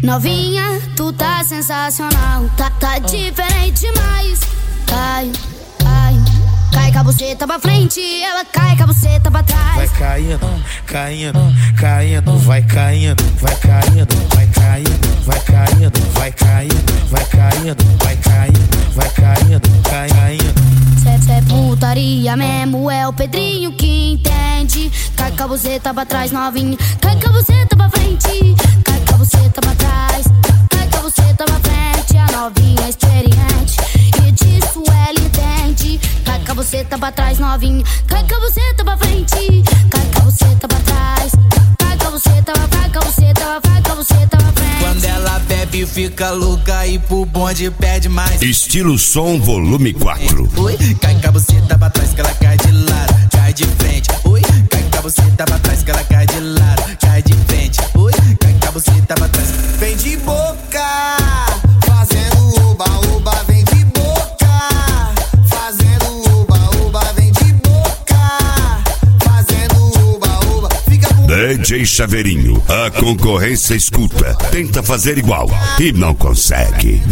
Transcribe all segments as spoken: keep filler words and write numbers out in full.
Novinha, tu tá sensacional, tá, tá diferente demais. Cai, cai, cai com a buceta pra frente, ela cai com a buceta pra trás. Vai caindo, caindo, caindo, vai caindo, vai caindo, vai caindo, vai caindo, vai caindo, vai caindo, vai caindo, vai caindo, cai caindo. Cê, cê é putaria mesmo, é o Pedrinho que entende. Cai com a buceta pra trás, novinha, cai com a buceta pra frente, cai com a buceta pra trás, cai com a buceta pra frente. A novinha é experiente e disso ela entende. Cai com a buceta pra trás, novinha, cai com a buceta pra frente, cai com a buceta pra trás, cai com a buceta, vai com a buceta, vai com a buceta pra frente. Quando ela bebe fica louca e pro bonde pede mais. Estilo Som Volume quatro. Oi, cai com a buceta pra trás que ela cai de lado, cai de frente. Oi, cai com a buceta pra trás que ela cai de lado, cai de frente. Oi, cai com a buceta pra trás. Vem de boca, fazendo oba oba, vem de boca, fazendo oba oba, vem de boca, fazendo oba oba. Fica com D J Chaveirinho, a concorrência escuta, tenta fazer igual e não consegue.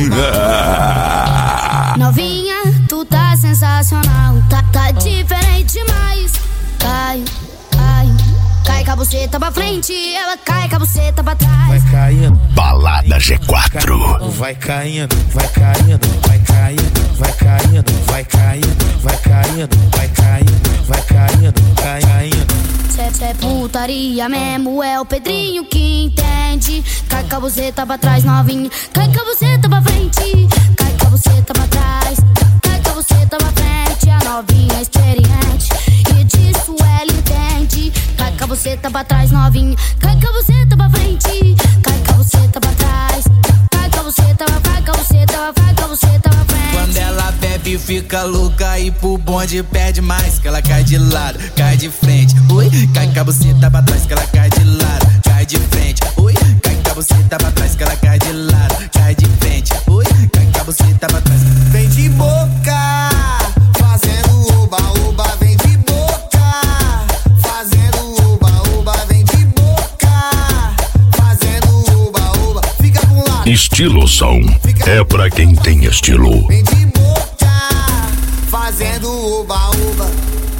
Novinha, tu tá sensacional, tá, tá diferente demais. Cai, cai, cai com a buceta pra frente, ela cai com a buceta pra trás. Vai caindo, Balada G quatro. vai caindo, vai caindo, vai caindo, vai caindo, vai caindo, vai caindo, vai caindo, vai caindo, cai caindo. Cê, cê é putaria mesmo, é o Pedrinho que entende. Cai com a buceta pra trás, novinha, cai com a buceta pra frente, cai com a buceta pra trás, cai com a buceta pra frente. A novinha é experiente e disso ela entende. Cai com a buceta pra trás, novinha, cai com a buceta pra frente, cai com a buceta pra trás, cai com a buceta, vai com a buceta, vai com a buceta pra frente. Quando ela bebe fica louca e pro bonde pede mais. Que ela cai de lado, cai de frente. Oi, cai com a buceta pra trás que ela cai de lado, cai de frente. Oi, cai com a buceta pra trás que ela cai de lado, cai de frente. Oi, cai com a buceta pra trás. vem de boca, fazendo oba oba, vem de boca, fazendo oba oba, vem de boca, fazendo oba oba. Fica pra um lado, Estilo Som é pra quem tem estilo. vem de boca, fazendo oba oba.